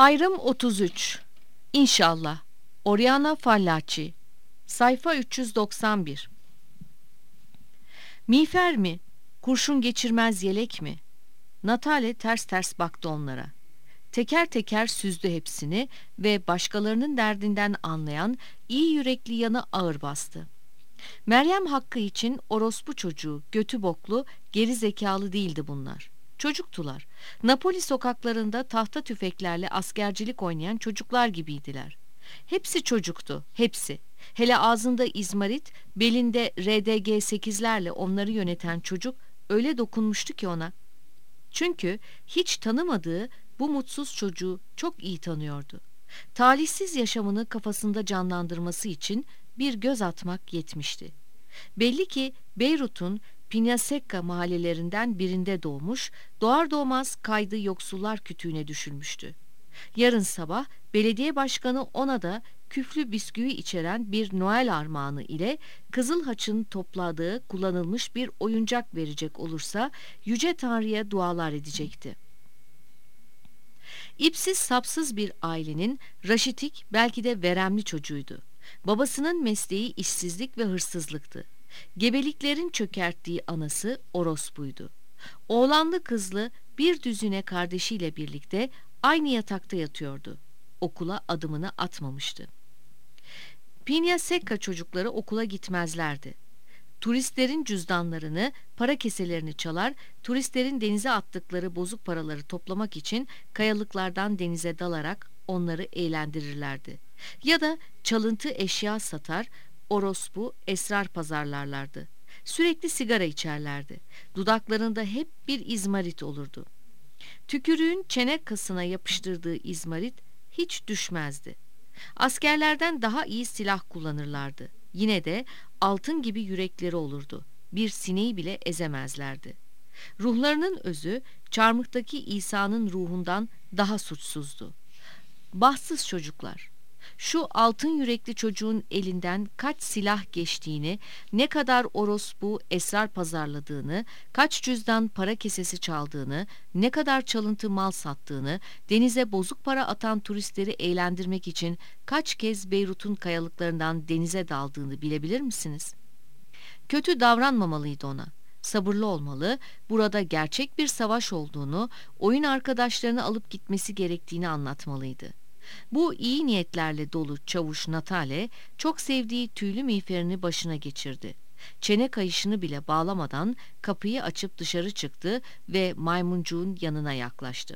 Ayrım 33. İnşallah. Oriana Fallaci. Sayfa 391. Miğfer mi? Kurşun geçirmez yelek mi? Natale ters ters baktı onlara. Teker teker süzdü hepsini ve başkalarının derdinden anlayan iyi yürekli yanı ağır bastı. Meryem hakkı için orospu çocuğu, götü boklu, geri zekalı değildi bunlar. Çocuktular. Napoli sokaklarında tahta tüfeklerle askercilik oynayan çocuklar gibiydiler. Hepsi çocuktu, hepsi. Hele ağzında izmarit, belinde RDG-8'lerle onları yöneten çocuk öyle dokunmuştu ki ona. Çünkü hiç tanımadığı bu mutsuz çocuğu çok iyi tanıyordu. Talihsiz yaşamını kafasında canlandırması için bir göz atmak yetmişti. Belli ki Beyrut'un Piñasecca mahallelerinden birinde doğmuş, doğar doğmaz kaydı yoksullar kütüğüne düşülmüştü. Yarın sabah belediye başkanı ona da küflü bisküvi içeren bir Noel armağanı ile Kızıl Haç'ın topladığı kullanılmış bir oyuncak verecek olursa Yüce Tanrı'ya dualar edecekti. İpsiz sapsız bir ailenin raşitik, belki de veremli çocuğuydu. Babasının mesleği işsizlik ve hırsızlıktı. Gebeliklerin çökerttiği anası orospuydu. Oğlanlı kızlı bir düzine kardeşiyle birlikte aynı yatakta yatıyordu. Okula adımını atmamıştı. Piñasecca çocukları okula gitmezlerdi. Turistlerin cüzdanlarını, para keselerini çalar, turistlerin denize attıkları bozuk paraları toplamak için kayalıklardan denize dalarak onları eğlendirirlerdi. Ya da çalıntı eşya satar, orospu, esrar pazarlarlardı. Sürekli sigara içerlerdi. Dudaklarında hep bir izmarit olurdu. Tükürüğün çene kasına yapıştırdığı izmarit hiç düşmezdi. Askerlerden daha iyi silah kullanırlardı. Yine de altın gibi yürekleri olurdu. Bir sineği bile ezemezlerdi. Ruhlarının özü çarmıhtaki İsa'nın ruhundan daha suçsuzdu. Bahtsız çocuklar. Şu altın yürekli çocuğun elinden kaç silah geçtiğini, ne kadar orospu esrar pazarladığını, kaç cüzdan para kesesi çaldığını, ne kadar çalıntı mal sattığını, denize bozuk para atan turistleri eğlendirmek için kaç kez Beyrut'un kayalıklarından denize daldığını bilebilir misiniz? Kötü davranmamalıydı ona. Sabırlı olmalı, burada gerçek bir savaş olduğunu, oyun arkadaşlarını alıp gitmesi gerektiğini anlatmalıydı. Bu iyi niyetlerle dolu çavuş Natale çok sevdiği tüylü miğferini başına geçirdi. Çene kayışını bile bağlamadan kapıyı açıp dışarı çıktı ve maymuncuğun yanına yaklaştı.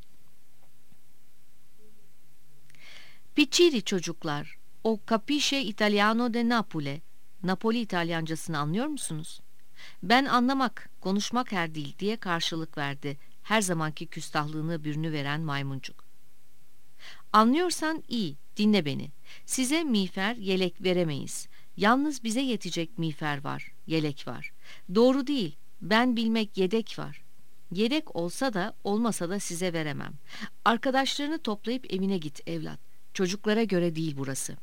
Picciri çocuklar, o capisce italiano de Napoli. Napoli İtalyancasını anlıyor musunuz? Ben anlamak, konuşmak her değil diye karşılık verdi her zamanki küstahlığını bürünüveren maymuncuk. Anlıyorsan iyi, dinle beni. Size miğfer, yelek veremeyiz. Yalnız bize yetecek miğfer var, yelek var. Doğru değil, ben bilmek yedek var. Yedek olsa da olmasa da size veremem. Arkadaşlarını toplayıp evine git evlat. Çocuklara göre değil burası.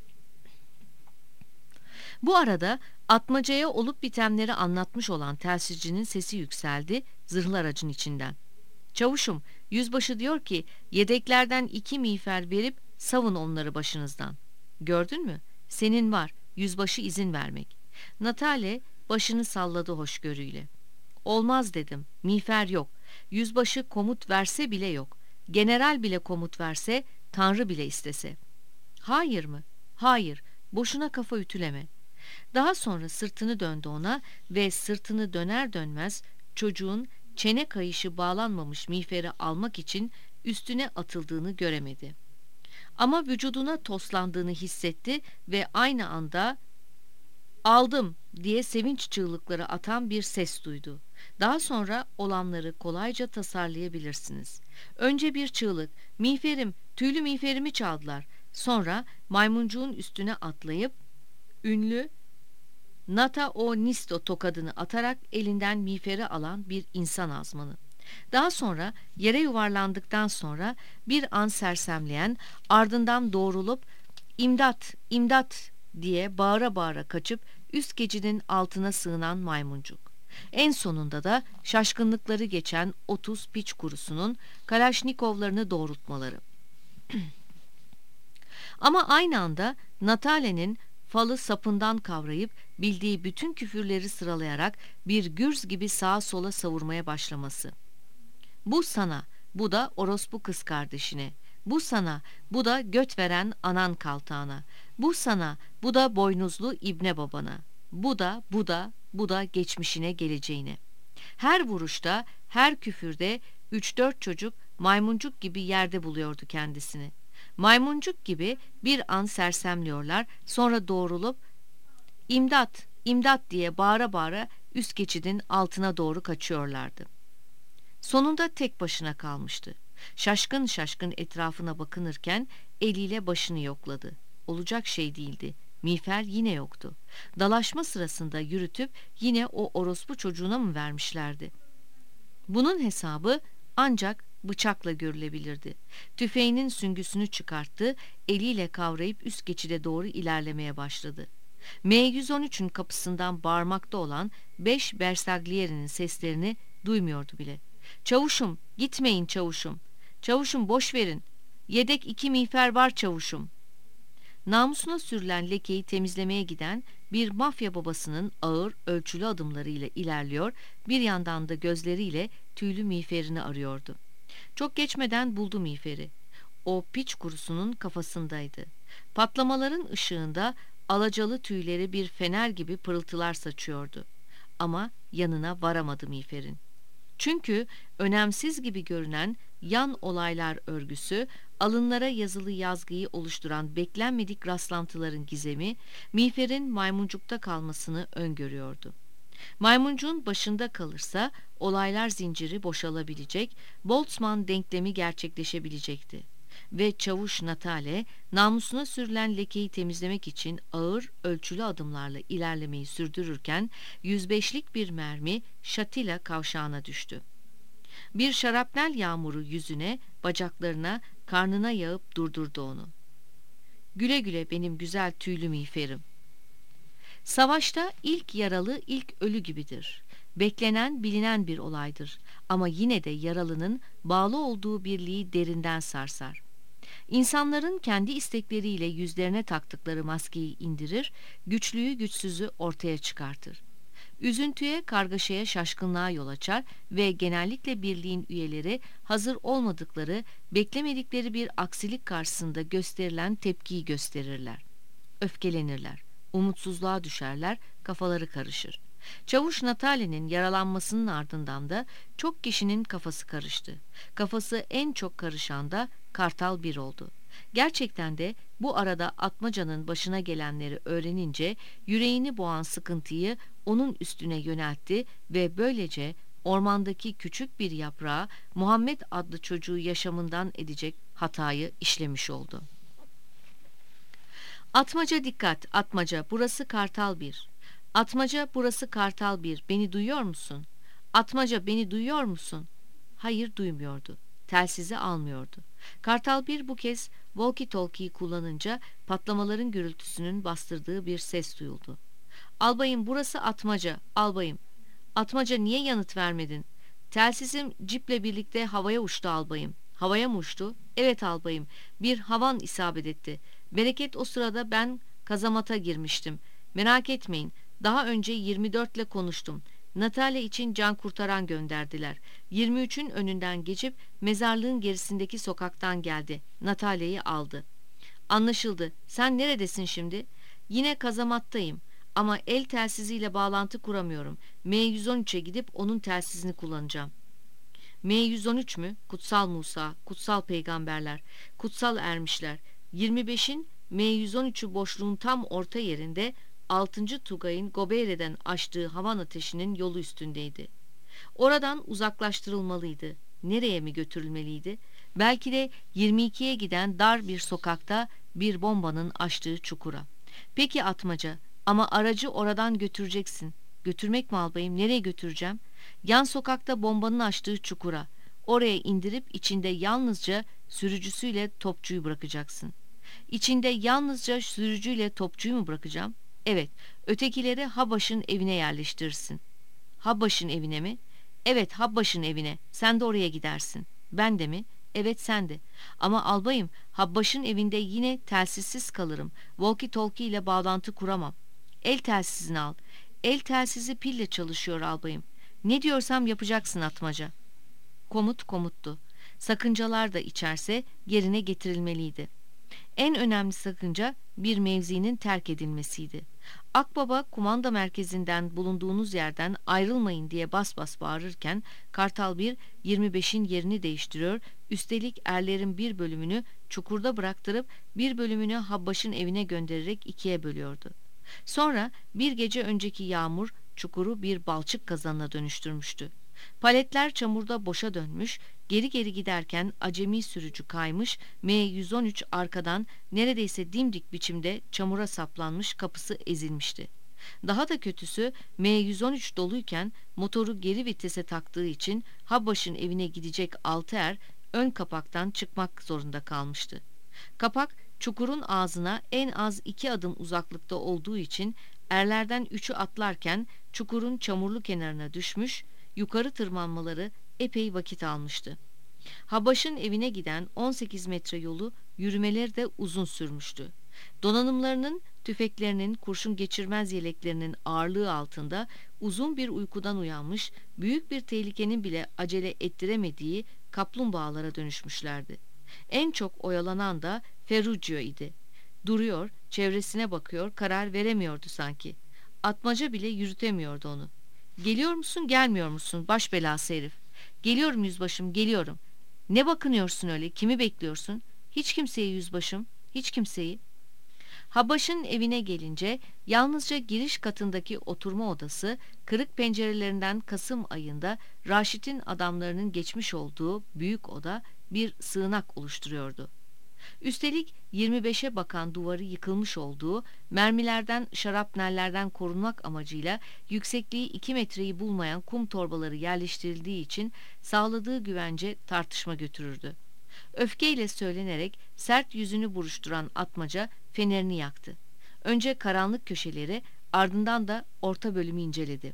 Bu arada atmacaya olup bitenleri anlatmış olan telsizcinin sesi yükseldi zırhlı aracın içinden. Çavuşum, yüzbaşı diyor ki yedeklerden 2 miğfer verip savun onları başınızdan. Gördün mü? Senin var, yüzbaşı izin vermek. Natale başını salladı hoşgörüyle. Olmaz dedim, miğfer yok. Yüzbaşı komut verse bile yok. General bile komut verse, Tanrı bile istese. Hayır mı? Hayır, boşuna kafa ütüleme. Daha sonra sırtını döndü ona ve sırtını döner dönmez çocuğun çene kayışı bağlanmamış miğferi almak için üstüne atıldığını göremedi. Ama vücuduna toslandığını hissetti ve aynı anda "Aldım!" diye sevinç çığlıkları atan bir ses duydu. Daha sonra olanları kolayca tasarlayabilirsiniz. Önce bir çığlık, "Miğferim, tüylü miğferimi çaldılar." Sonra maymuncuğun üstüne atlayıp ünlü Nata o Nisto tokadını atarak elinden miğferi alan bir insan azmanı. Daha sonra yere yuvarlandıktan sonra bir an sersemleyen, ardından doğrulup "İmdat, imdat!" diye bağıra bağıra kaçıp üst geçidin altına sığınan maymuncuk. En sonunda da şaşkınlıkları geçen 30 piç kurusunun Kalaşnikovlarını doğrultmaları. Ama aynı anda Natale'nin falı sapından kavrayıp bildiği bütün küfürleri sıralayarak bir gürz gibi sağa sola savurmaya başlaması. Bu sana, bu da orospu kız kardeşine. Bu sana, bu da göt veren anan kaltağına. Bu sana, bu da boynuzlu ibne babana. Bu da geçmişine geleceğine. Her vuruşta, her küfürde 3-4 çocuk maymuncuk gibi yerde buluyordu kendisini. Maymuncuk gibi bir an sersemliyorlar, sonra doğrulup imdat, imdat diye bağıra bağıra üst geçidin altına doğru kaçıyorlardı. Sonunda tek başına kalmıştı. Şaşkın şaşkın etrafına bakınırken eliyle başını yokladı. Olacak şey değildi. Miğfer yine yoktu. Dalaşma sırasında yürütüp yine o orospu çocuğuna mı vermişlerdi? Bunun hesabı ancak bıçakla görülebilirdi. Tüfeğinin süngüsünü çıkarttı, eliyle kavrayıp üst geçide doğru ilerlemeye başladı. M113'ün kapısından bağırmakta olan 5 Bersaglieri'nin seslerini duymuyordu bile. "Çavuşum, gitmeyin çavuşum. Çavuşum boş verin. Yedek 2 miğfer var çavuşum." Namusuna sürülen lekeyi temizlemeye giden bir mafya babasının ağır, ölçülü adımlarıyla ilerliyor, bir yandan da gözleriyle tüylü miğferini arıyordu. Çok geçmeden buldu miğferi. O piç kurusunun kafasındaydı. Patlamaların ışığında alacalı tüyleri bir fener gibi pırıltılar saçıyordu. Ama yanına varamadı miğferin. Çünkü önemsiz gibi görünen yan olaylar örgüsü, alınlara yazılı yazgıyı oluşturan beklenmedik rastlantıların gizemi, miğferin maymuncukta kalmasını öngörüyordu. Maymuncuğun başında kalırsa olaylar zinciri boşalabilecek, Boltzmann denklemi gerçekleşebilecekti. Ve çavuş Natale, namusuna sürülen lekeyi temizlemek için ağır, ölçülü adımlarla ilerlemeyi sürdürürken 105'lik bir mermi Şatila kavşağına düştü. Bir şarapnel yağmuru yüzüne, bacaklarına, karnına yağıp durdurdu onu. "Güle güle benim güzel tüylü miğferim." Savaşta ilk yaralı ilk ölü gibidir. Beklenen, bilinen bir olaydır. Ama yine de yaralının bağlı olduğu birliği derinden sarsar. İnsanların kendi istekleriyle yüzlerine taktıkları maskeyi indirir, güçlüyü güçsüzü ortaya çıkartır. Üzüntüye, kargaşaya, şaşkınlığa yol açar ve genellikle birliğin üyeleri hazır olmadıkları, beklemedikleri bir aksilik karşısında gösterilen tepkiyi gösterirler. Öfkelenirler, umutsuzluğa düşerler, kafaları karışır. Çavuş Natale'nin yaralanmasının ardından da çok kişinin kafası karıştı. Kafası en çok karışan da Kartal bir oldu. Gerçekten de bu arada Atmaca'nın başına gelenleri öğrenince yüreğini boğan sıkıntıyı onun üstüne yöneltti ve böylece ormandaki küçük bir yaprağa Muhammed adlı çocuğu yaşamından edecek hatayı işlemiş oldu. "Atmaca dikkat, Atmaca, burası Kartal 1. Atmaca, burası Kartal 1, beni duyuyor musun? Atmaca, beni duyuyor musun?" Hayır, duymuyordu. Telsizi almıyordu. Kartal 1 bu kez walkie-talkie'yi kullanınca patlamaların gürültüsünün bastırdığı bir ses duyuldu. "Albayım, burası Atmaca, albayım." "Atmaca, niye yanıt vermedin?" "Telsizim ciple birlikte havaya uçtu albayım." "Havaya mı uçtu?" "Evet albayım, bir havan isabet etti. Bereket o sırada ben kazamata girmiştim. Merak etmeyin, daha önce 24 ile konuştum. Natale için can kurtaran gönderdiler. 23'ün önünden geçip mezarlığın gerisindeki sokaktan geldi. Natale'yi aldı." "Anlaşıldı. Sen neredesin şimdi?" "Yine kazamattayım. Ama el telsiziyle bağlantı kuramıyorum. M113'e gidip onun telsizini kullanacağım." "M113 mü? Kutsal Musa, kutsal peygamberler, kutsal ermişler. 25'in M113'ü boşluğun tam orta yerinde 6. Tugay'ın Gobeyre'den açtığı havan ateşinin yolu üstündeydi. Oradan uzaklaştırılmalıydı. Nereye mi götürülmeliydi? Belki de 22'ye giden dar bir sokakta bir bombanın açtığı çukura. Peki Atmaca, ama aracı oradan götüreceksin. Götürmek mi albayım? Nereye götüreceğim? Yan sokakta bombanın açtığı çukura. Oraya indirip içinde yalnızca sürücüsüyle topçuyu bırakacaksın." "İçinde yalnızca sürücüyle topçuyu mu bırakacağım?" "Evet, ötekileri Habaş'ın evine yerleştirirsin." "Habaş'ın evine mi?" "Evet, Habaş'ın evine. Sen de oraya gidersin." "Ben de mi?" Evet sen de. Ama albayım, Habbaş'ın evinde yine telsizsiz kalırım. Walkie talkie ile bağlantı kuramam. El telsizini al. El telsizi pille çalışıyor albayım. Ne diyorsam yapacaksın Atmaca. Komut komuttu. Sakıncalar da içerse yerine getirilmeliydi. En önemli sakınca bir mevzinin terk edilmesiydi. Akbaba kumanda merkezinden bulunduğunuz yerden ayrılmayın diye bas bas bağırırken Kartal 1 25'in yerini değiştiriyor, üstelik erlerin bir bölümünü çukurda bıraktırıp bir bölümünü Habbaş'ın evine göndererek ikiye bölüyordu. Sonra bir gece önceki yağmur çukuru bir balçık kazanına dönüştürmüştü. Paletler çamurda boşa dönmüş, geri geri giderken acemi sürücü kaymış, M113 arkadan neredeyse dimdik biçimde çamura saplanmış, kapısı ezilmişti. Daha da kötüsü M113 doluyken motoru geri vitese taktığı için Habbaş'ın evine gidecek 6 er ön kapaktan çıkmak zorunda kalmıştı. Kapak çukurun ağzına en az 2 adım uzaklıkta olduğu için erlerden 3'ü atlarken çukurun çamurlu kenarına düşmüş, yukarı tırmanmaları epey vakit almıştı. Habaş'ın evine giden 18 metre yolu yürümeleri de uzun sürmüştü. Donanımlarının, tüfeklerinin, kurşun geçirmez yeleklerinin ağırlığı altında uzun bir uykudan uyanmış, büyük bir tehlikenin bile acele ettiremediği kaplumbağalara dönüşmüşlerdi. En çok oyalanan da Ferruccio idi. Duruyor, çevresine bakıyor, karar veremiyordu sanki. Atmaca bile yürütemiyordu onu. Geliyor musun, gelmiyor musun? Baş belası herif. Geliyorum yüzbaşım, geliyorum. Ne bakınıyorsun öyle? Kimi bekliyorsun? Hiç kimseyi yüzbaşım, hiç kimseyi. Habaş'ın evine gelince yalnızca giriş katındaki oturma odası, kırık pencerelerinden Kasım ayında Raşit'in adamlarının geçmiş olduğu büyük oda bir sığınak oluşturuyordu. Üstelik 25'e bakan duvarı yıkılmış olduğu, mermilerden, şarapnellerden korunmak amacıyla yüksekliği 2 metreyi bulmayan kum torbaları yerleştirildiği için sağladığı güvence tartışma götürürdü. Öfkeyle söylenerek sert yüzünü buruşturan Atmaca fenerini yaktı. Önce karanlık köşeleri, ardından da orta bölümü inceledi.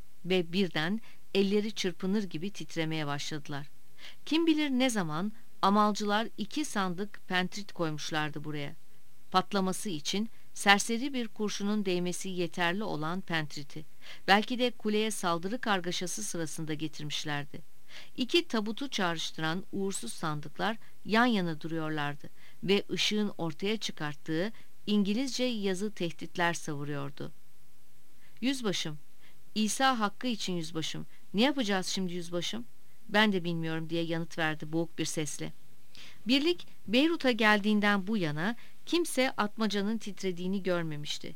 Ve birden elleri çırpınır gibi titremeye başladılar. Kim bilir ne zaman amalcılar 2 sandık pentrit koymuşlardı buraya. Patlaması için serseri bir kurşunun değmesi yeterli olan pentriti. Belki de kuleye saldırı kargaşası sırasında getirmişlerdi. 2 tabutu çağrıştıran uğursuz sandıklar yan yana duruyorlardı ve ışığın ortaya çıkarttığı İngilizce yazı tehditler savuruyordu. Yüzbaşım, İsa hakkı için yüzbaşım, ne yapacağız şimdi yüzbaşım? Ben de bilmiyorum diye yanıt verdi boğuk bir sesle. Birlik Beyrut'a geldiğinden bu yana kimse Atmaca'nın titrediğini görmemişti.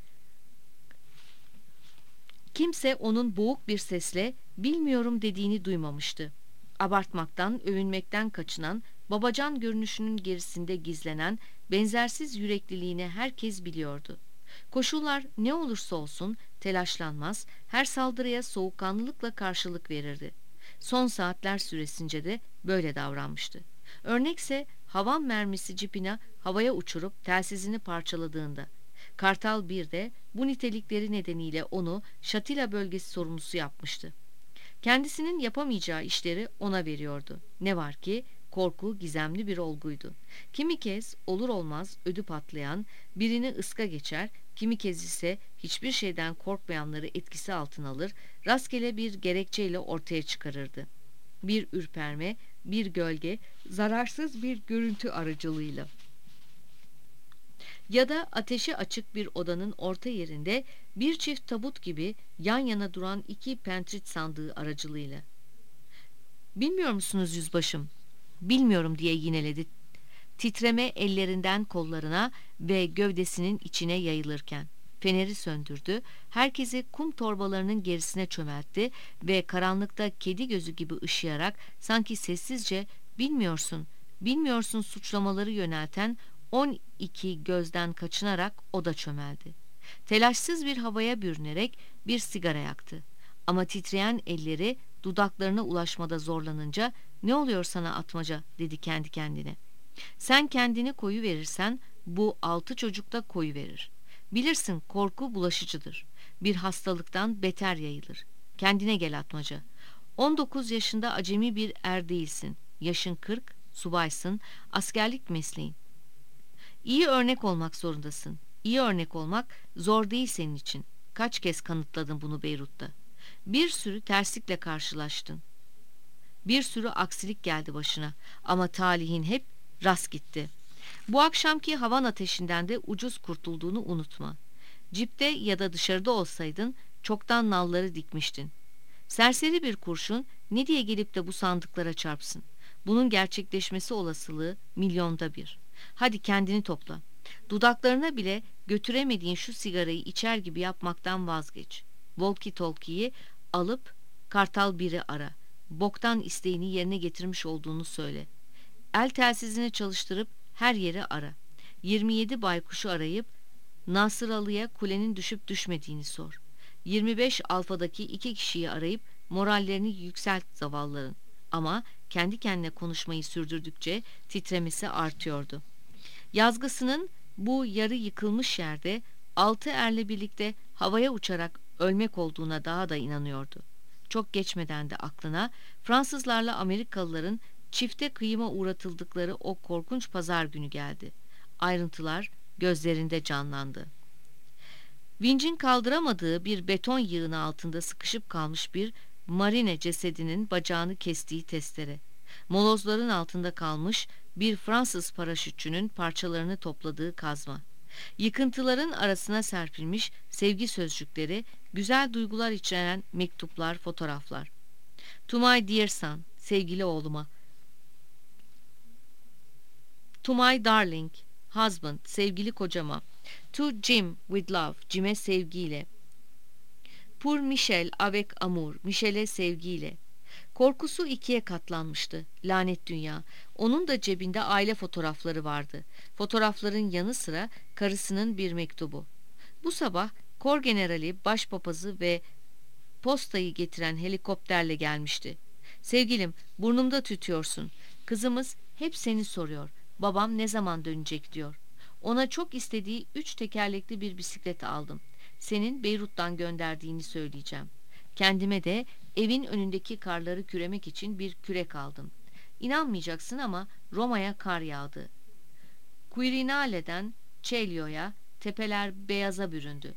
Kimse onun boğuk bir sesle bilmiyorum dediğini duymamıştı. Abartmaktan, övünmekten kaçınan, babacan görünüşünün gerisinde gizlenen benzersiz yürekliliğini herkes biliyordu. Koşullar ne olursa olsun telaşlanmaz, her saldırıya soğukkanlılıkla karşılık verirdi. Son saatler süresince de böyle davranmıştı. Örnekse havan mermisi cipina havaya uçurup telsizini parçaladığında. Kartal 1 de bu nitelikleri nedeniyle onu Şatila bölgesi sorumlusu yapmıştı. Kendisinin yapamayacağı işleri ona veriyordu. Ne var ki korku gizemli bir olguydu. Kimi kez olur olmaz ödü patlayan, birini ıska geçer, kimi kez ise hiçbir şeyden korkmayanları etkisi altına alır, rastgele bir gerekçeyle ortaya çıkarırdı. Bir ürperme, bir gölge, zararsız bir görüntü aracılığıyla. Ya da ateşe açık bir odanın orta yerinde bir çift tabut gibi yan yana duran 2 pentrit sandığı aracılığıyla. Bilmiyor musunuz yüzbaşım? Bilmiyorum diye yineledi. Titreme ellerinden kollarına ve gövdesinin içine yayılırken. Feneri söndürdü, herkesi kum torbalarının gerisine çömeltti ve karanlıkta kedi gözü gibi ışıyarak sanki sessizce bilmiyorsun, bilmiyorsun suçlamaları yönelten 12 gözden kaçınarak o da çömeldi. Telaşsız bir havaya bürünerek bir sigara yaktı. Ama titreyen elleri dudaklarına ulaşmada zorlanınca "Ne oluyor sana Atmaca?" dedi kendi kendine. "Sen kendini koyu verirsen bu 6 çocuk da koyu verir. Bilirsin korku bulaşıcıdır. Bir hastalıktan beter yayılır. Kendine gel Atmaca. 19 yaşında acemi bir er değilsin. Yaşın 40, subaysın, askerlik mesleğin. İyi örnek olmak zorundasın. İyi örnek olmak zor değil senin için. Kaç kez kanıtladın bunu Beyrut'ta. Bir sürü terslikle karşılaştın. Bir sürü aksilik geldi başına ama talihin hep rast gitti. Bu akşamki havan ateşinden de ucuz kurtulduğunu unutma. Cipte ya da dışarıda olsaydın çoktan nalları dikmiştin. Serseri bir kurşun ne diye gelip de bu sandıklara çarpsın? Bunun gerçekleşmesi olasılığı milyonda bir. Hadi kendini topla. Dudaklarına bile götüremediğin şu sigarayı içer gibi yapmaktan vazgeç. Walkie talkie'yi alıp Kartal 1'i ara. Boktan isteğini yerine getirmiş olduğunu söyle. El telsizini çalıştırıp her yeri ara. 27 baykuşu arayıp Nasıralı'ya kulenin düşüp düşmediğini sor. 25 alfadaki 2 kişiyi arayıp morallerini yükselt zavallıların. Ama kendi kendine konuşmayı sürdürdükçe titremesi artıyordu. Yazgısının bu yarı yıkılmış yerde 6 erle birlikte havaya uçarak ölmek olduğuna daha da inanıyordu. Çok geçmeden de aklına Fransızlarla Amerikalıların çifte kıyıma uğratıldıkları o korkunç pazar günü geldi. Ayrıntılar gözlerinde canlandı. Vincin kaldıramadığı bir beton yığını altında sıkışıp kalmış bir marine cesedinin bacağını kestiği testere. Molozların altında kalmış bir Fransız paraşütçünün parçalarını topladığı kazma. Yıkıntıların arasına serpilmiş sevgi sözcükleri, güzel duygular içeren mektuplar, fotoğraflar. To my dear son, sevgili oğluma. To my darling husband, sevgili kocama. To Jim with love, Jim'e sevgiyle. Pour Michel avec amour, Michel'e sevgiyle. Korkusu ikiye katlanmıştı. Lanet dünya. Onun da cebinde aile fotoğrafları vardı. Fotoğrafların yanı sıra karısının bir mektubu. Bu sabah kor generali, başpapazı ve postayı getiren helikopterle gelmişti. Sevgilim, burnumda tütüyorsun. Kızımız hep seni soruyor. Babam ne zaman dönecek diyor. Ona çok istediği 3 tekerlekli bir bisiklet aldım. Senin Beyrut'tan gönderdiğini söyleyeceğim. Kendime de evin önündeki karları küremek için bir kürek aldım. İnanmayacaksın ama Roma'ya kar yağdı. Quirinale'den Celio'ya tepeler beyaza büründü.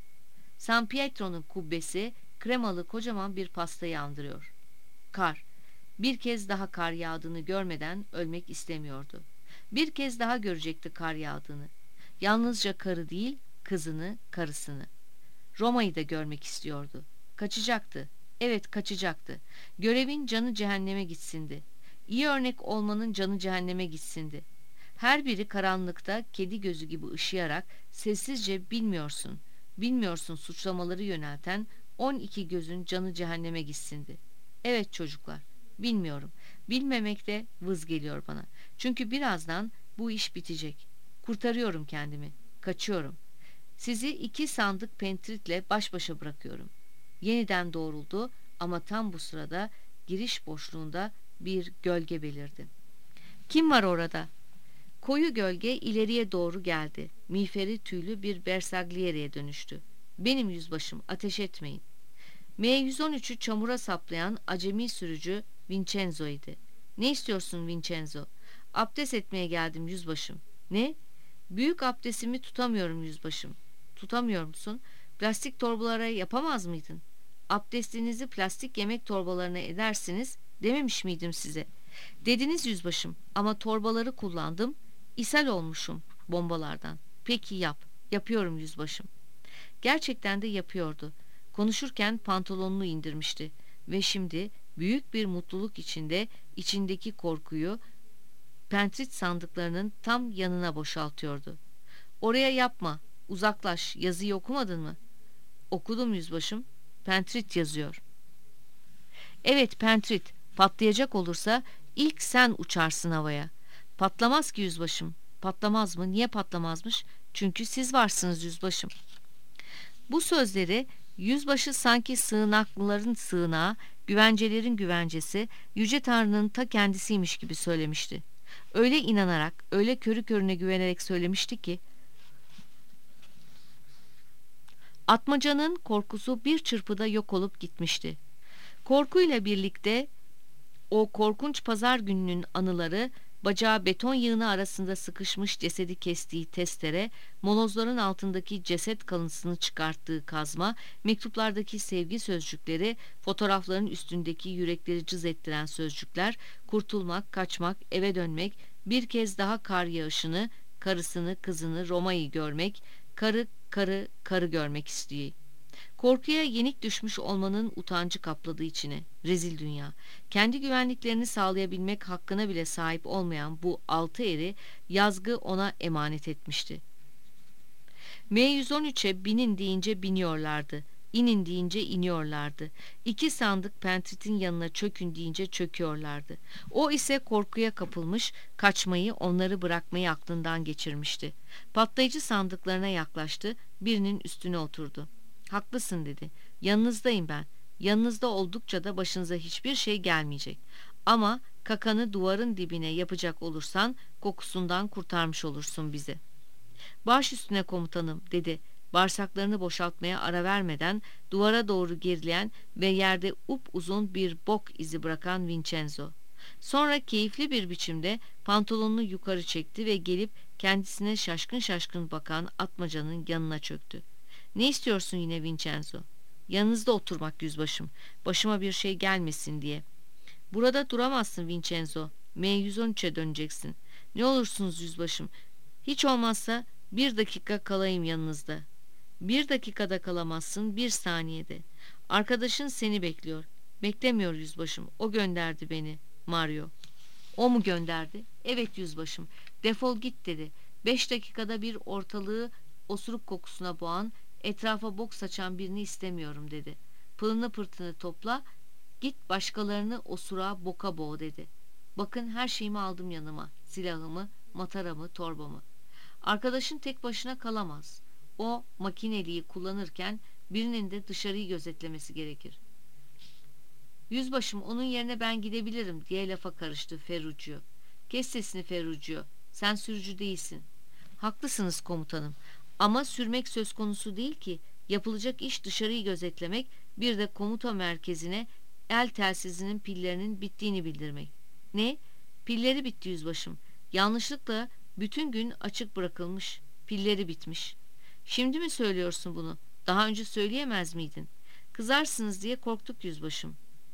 San Pietro'nun kubbesi kremalı kocaman bir pastayı andırıyor. Kar. Bir kez daha kar yağdığını görmeden ölmek istemiyordu. Bir kez daha görecekti kar yağdığını. Yalnızca karı değil, kızını, karısını. Roma'yı da görmek istiyordu. Kaçacaktı. Evet, kaçacaktı. Görevin canı cehenneme gitsindi. İyi örnek olmanın canı cehenneme gitsindi. Her biri karanlıkta kedi gözü gibi ışıyarak sessizce bilmiyorsun suçlamaları yönelten 12 gözün canı cehenneme gitsindi. Evet çocuklar, bilmiyorum. Bilmemekte vız geliyor bana. Çünkü birazdan bu iş bitecek. Kurtarıyorum kendimi. Kaçıyorum. Sizi 2 sandık pentritle baş başa bırakıyorum. Yeniden doğruldu ama tam bu sırada giriş boşluğunda bir gölge belirdi. Kim var orada? Koyu gölge ileriye doğru geldi. Miğferi tüylü bir Bersaglieri'ye dönüştü. Benim yüzbaşım, ateş etmeyin. M113'ü çamura saplayan acemi sürücü Vincenzo'ydu. Ne istiyorsun Vincenzo? Abdest etmeye geldim yüzbaşım. Ne? Büyük abdestimi tutamıyorum yüzbaşım. Tutamıyor musun? Plastik torbalara yapamaz mıydın? Abdestinizi plastik yemek torbalarına edersiniz dememiş miydim size? Dediniz yüzbaşım ama torbaları kullandım. İshal olmuşum bombalardan. Peki yap. Yapıyorum yüzbaşım. Gerçekten de yapıyordu. Konuşurken pantolonunu indirmişti ve şimdi büyük bir mutluluk içinde içindeki korkuyu pentrit sandıklarının tam yanına boşaltıyordu. Oraya yapma, uzaklaş, yazıyı okumadın mı? Okudum yüzbaşım, pentrit yazıyor. Evet pentrit, patlayacak olursa ilk sen uçarsın havaya. Patlamaz ki yüzbaşım. Patlamaz mı? Niye patlamazmış? Çünkü siz varsınız yüzbaşım. Bu sözleri yüzbaşı sanki sığınaklıların sığınağı, güvencelerin güvencesi, Yüce Tanrı'nın ta kendisiymiş gibi söylemişti. Öyle inanarak, öyle körü körüne güvenerek söylemişti ki, Atmaca'nın korkusu bir çırpıda yok olup gitmişti. Korkuyla birlikte o korkunç pazar gününün anıları Bacağı beton yığını arasında sıkışmış cesedi kestiği testere, molozların altındaki ceset kalıntısını çıkarttığı kazma, mektuplardaki sevgi sözcükleri, fotoğrafların üstündeki yürekleri cız ettiren sözcükler, kurtulmak, kaçmak, eve dönmek, bir kez daha kar yağışını, karısını, kızını, Roma'yı görmek, karı görmek isteği. Korkuya yenik düşmüş olmanın utancı kapladı içine. Rezil dünya. Kendi güvenliklerini sağlayabilmek hakkına bile sahip olmayan bu altı eri yazgı ona emanet etmişti. M113'e binin deyince biniyorlardı. İnin deyince iniyorlardı. 2 sandık Pentrit'in yanına çökün deyince çöküyorlardı. O ise korkuya kapılmış, kaçmayı, onları bırakmayı aklından geçirmişti. Patlayıcı sandıklarına yaklaştı, birinin üstüne oturdu. Haklısın dedi. Yanınızdayım ben. Yanınızda oldukça da başınıza hiçbir şey gelmeyecek. Ama kakanı duvarın dibine yapacak olursan kokusundan kurtarmış olursun bizi. Baş üstüne komutanım dedi. Bağırsaklarını boşaltmaya ara vermeden duvara doğru gerileyen ve yerde upuzun bir bok izi bırakan Vincenzo. Sonra keyifli bir biçimde pantolonunu yukarı çekti ve gelip kendisine şaşkın şaşkın bakan Atmaca'nın yanına çöktü. Ne istiyorsun yine Vincenzo? Yanınızda oturmak yüzbaşım. Başıma bir şey gelmesin diye. Burada duramazsın Vincenzo. M113'e döneceksin. Ne olursunuz yüzbaşım. Hiç olmazsa 1 dakika kalayım yanınızda. 1 dakikada kalamazsın, 1 saniyede. Arkadaşın seni bekliyor. Beklemiyor yüzbaşım. O gönderdi beni. Mario. O mu gönderdi? Evet yüzbaşım. Defol git dedi. 5 dakikada bir ortalığı osuruk kokusuna boğan, etrafa bok saçan birini istemiyorum dedi. Pılını pırtını topla, git başkalarını osura boka boğ dedi. Bakın her şeyimi aldım yanıma. Silahımı, mataramı, torbamı. Arkadaşın tek başına kalamaz. O makineliği kullanırken birinin de dışarıyı gözetlemesi gerekir. Yüzbaşım onun yerine ben gidebilirim diye lafa karıştı Ferruccio. Kes sesini Ferruccio. Sen sürücü değilsin. Haklısınız komutanım. Ama sürmek söz konusu değil ki. Yapılacak iş dışarıyı gözetlemek, bir de komuta merkezine el telsizinin pillerinin bittiğini bildirmek. Ne? Pilleri bitti yüzbaşım. Yanlışlıkla bütün gün açık bırakılmış. Pilleri bitmiş. Şimdi mi söylüyorsun bunu? Daha önce söyleyemez miydin? Kızarsınız diye korktuk yüzbaşım.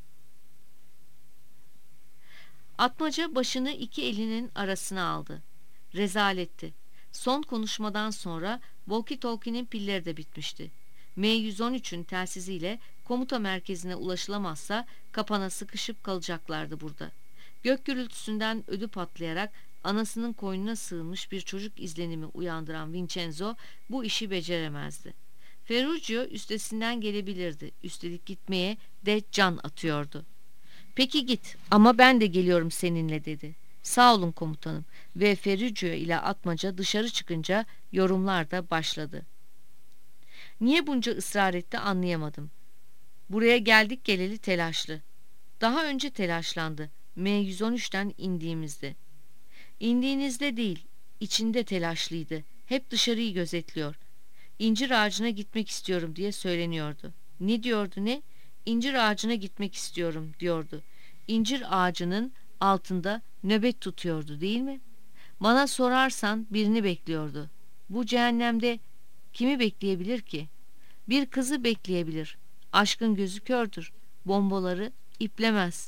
Atmaca başını 2 elinin arasına aldı. Rezaletti. Son konuşmadan sonra walkie-talkie'nin pilleri de bitmişti. M113'ün telsiziyle komuta merkezine ulaşılamazsa kapana sıkışıp kalacaklardı burada. Gök gürültüsünden ödü patlayarak anasının koynuna sığınmış bir çocuk izlenimi uyandıran Vincenzo bu işi beceremezdi. Ferruccio üstesinden gelebilirdi. Üstelik gitmeye de can atıyordu. Peki git ama ben de geliyorum seninle dedi. Sağ olun komutanım ve Ferruccio ile Atmaca dışarı çıkınca yorumlar da başladı. Niye bunca ısrar etti anlayamadım. Buraya geldik geleli telaşlı. Daha önce telaşlandı. M113'ten indiğimizde. İndiğinizde değil, içinde telaşlıydı. Hep dışarıyı gözetliyor. İncir ağacına gitmek istiyorum diye söyleniyordu. Ne diyordu ne? İncir ağacına gitmek istiyorum diyordu. İncir ağacının altında nöbet tutuyordu değil mi? Bana sorarsan birini bekliyordu. Bu cehennemde kimi bekleyebilir ki? Bir kızı bekleyebilir. Aşkın gözü kördür. Bombaları iplemez.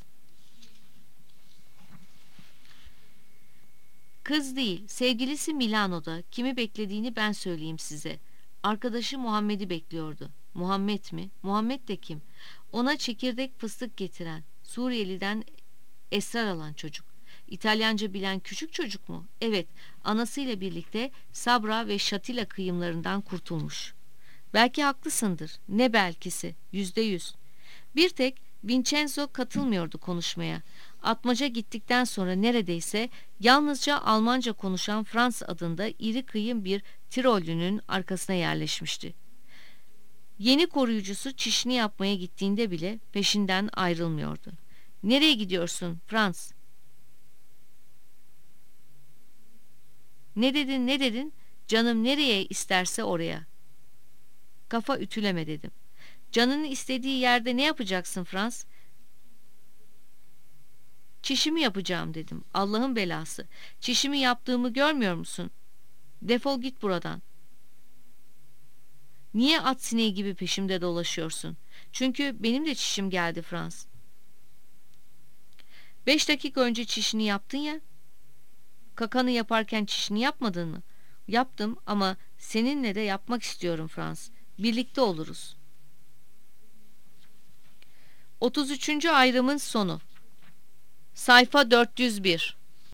Kız değil, sevgilisi Milano'da. Kimi beklediğini ben söyleyeyim size. Arkadaşı Muhammed'i bekliyordu. Muhammed mi? Muhammed de kim? Ona çekirdek fıstık getiren, Suriyeli'den esrar alan çocuk. İtalyanca bilen küçük çocuk mu? Evet, anasıyla birlikte Sabra ve Şatila kıyımlarından kurtulmuş. Belki haklısındır. Ne belkisi? %100. Bir tek Vincenzo katılmıyordu konuşmaya. Atmaca gittikten sonra neredeyse yalnızca Almanca konuşan Frans adında iri kıyım bir Tirollünün arkasına yerleşmişti. Yeni koruyucusu çişini yapmaya gittiğinde bile peşinden ayrılmıyordu. Nereye gidiyorsun Frans? Ne dedin ne dedin? Canım nereye isterse oraya. Kafa ütüleme dedim. Canının istediği yerde ne yapacaksın Frans? Çişimi yapacağım dedim. Allah'ın belası. Çişimi yaptığımı görmüyor musun? Defol git buradan. Niye at sineği gibi peşimde dolaşıyorsun? Çünkü benim de çişim geldi Frans. 5 dakika önce çişini yaptın ya. Kakanı yaparken çişini yapmadın mı? Yaptım ama seninle de yapmak istiyorum Frans. Birlikte oluruz. 33. ayrımın sonu. Sayfa 401.